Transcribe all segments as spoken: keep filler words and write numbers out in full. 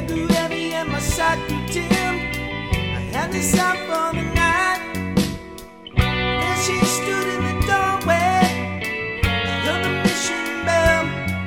head grew heavy and my sight grew dim. I had to stop for the night. Then she stood in the doorway. I heard the mission bell,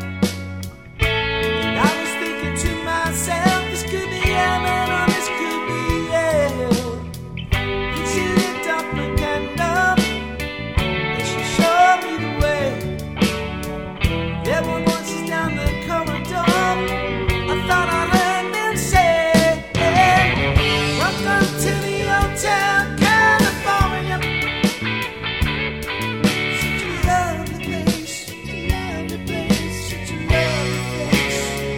and I was thinking to myself, this could be heaven or this could be hell. Then she lit up a candle and she showed me the way. There were voices down the corridor. I thought I heard them say, welcome to the Hotel California. Such a lovely place, such a lovely place, such a lovely place.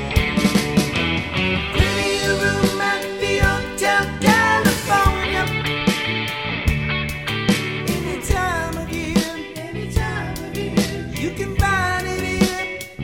Pretty room at the Hotel California. Any time of year, any time of year, you can find it here.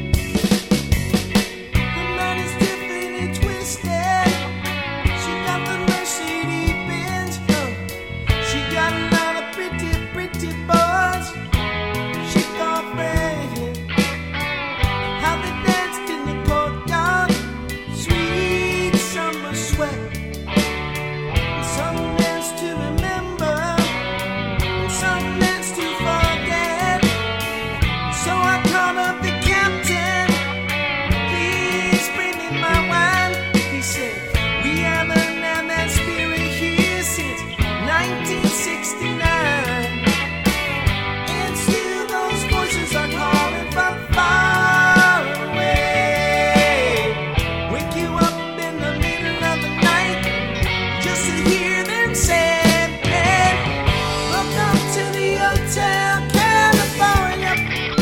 The night is differently twisted. She got the Mercedes Benz. Oh, she got a lot of pretty, pretty boys. She thought friends how they danced in the courtyard. Sweet summer sweat. And some dance to remember, and some dance to forget. So I called up the captain. Please bring me my wine. He said, we haven't had that spirit here since nineteen sixty-nine. And still those voices are calling from far away. Wake you up in the middle of the night just to hear them say, hey, welcome to the Hotel California.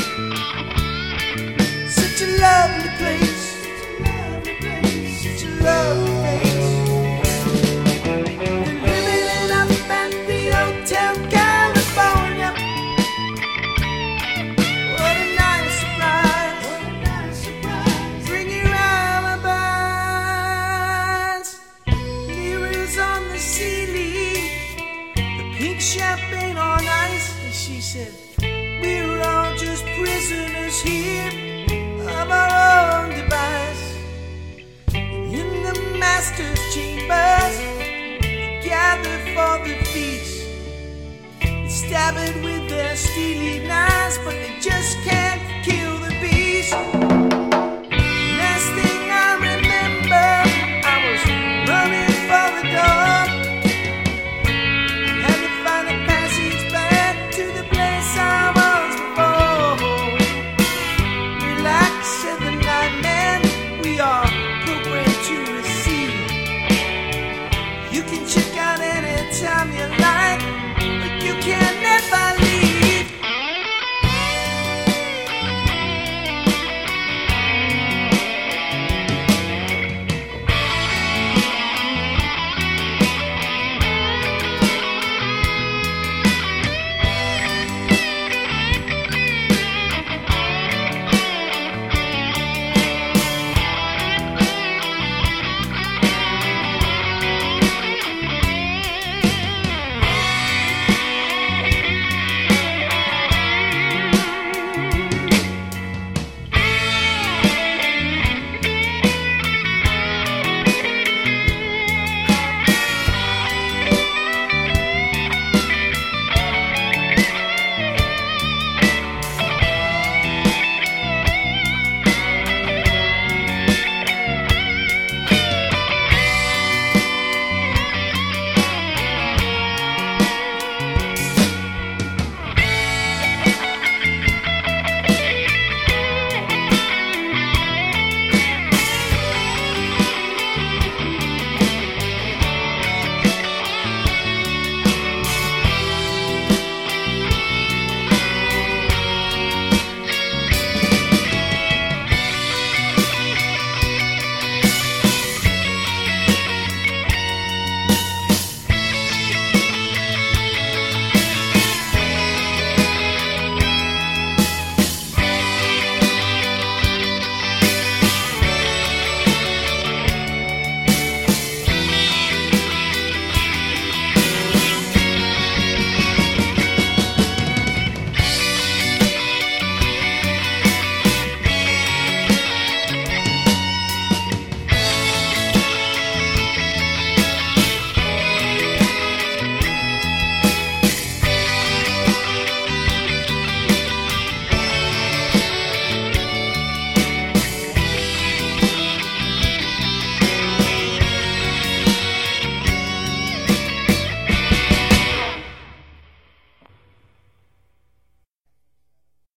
Such a lovely place, such a lovely place. They're living it up at the Hotel California. What a nice surprise, what a nice surprise. Bring your alibis. Mirrors on the ceiling, the pink champagne on ice. And she said, we're all just prisoners here of our own device. In the master's chambers, gather for the feast. Stab it with their steely knives, but they just can't kill the beast.